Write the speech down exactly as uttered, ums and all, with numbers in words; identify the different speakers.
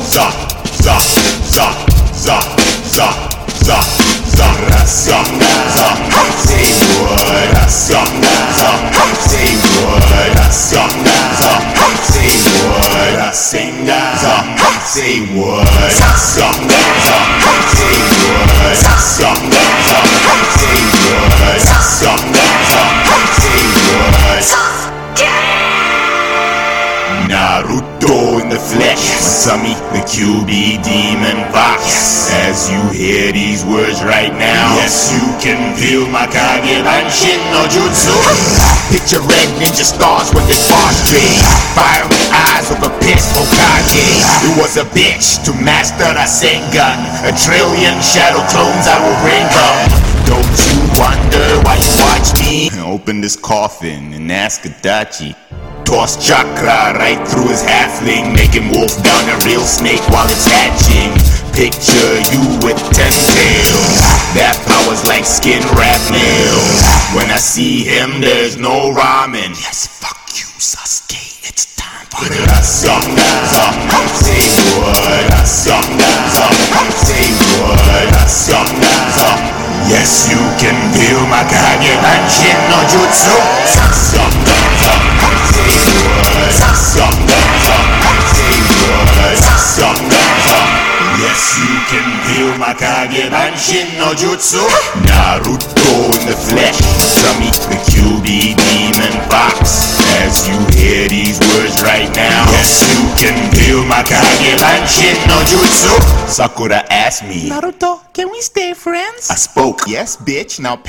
Speaker 1: za, za, za, za, za, za, za, Rasengan, za, say what, Rasengan, za, say what, Rasengan, za, say what, Rasengan, za, say what, Rasengan, za, say what, Rasengan, za, say what, Rasengan, za, say what. Naruto in the flesh, Masami, the Q B demon fox. As you hear these words right now, yes, you can feel my Kage Banshin no Jutsu. Picture red ninja stars with their prostrate, fiery eyes of a pissed Hokage. It was a bitch to master Rasengan. A trillion shadow clones I will bring them. Don't you wonder why you watch me open this coffin and ask Adachi? Toss chakra right through his halfling, make him wolf down a real snake while it's hatching. Picture you with ten tails, that power's like skin wrap nails. When I see him, there's no ramen. Yes, fuck you, Sasuke, it's time for the Rasengan. Say what, Rasengan. Say what, Rasengan. Yes, you can feel my Kage Banshin no Jutsu. Rasengan. Yes, you can feel my Kage Banshin no Jutsu. Naruto in the flesh, Masami, the Q B demon fox. As you hear these words right now, yes, you can feel my Kage Banshin no Jutsu. Sakura asked me,
Speaker 2: Naruto, can we stay friends?
Speaker 1: I spoke, yes bitch, now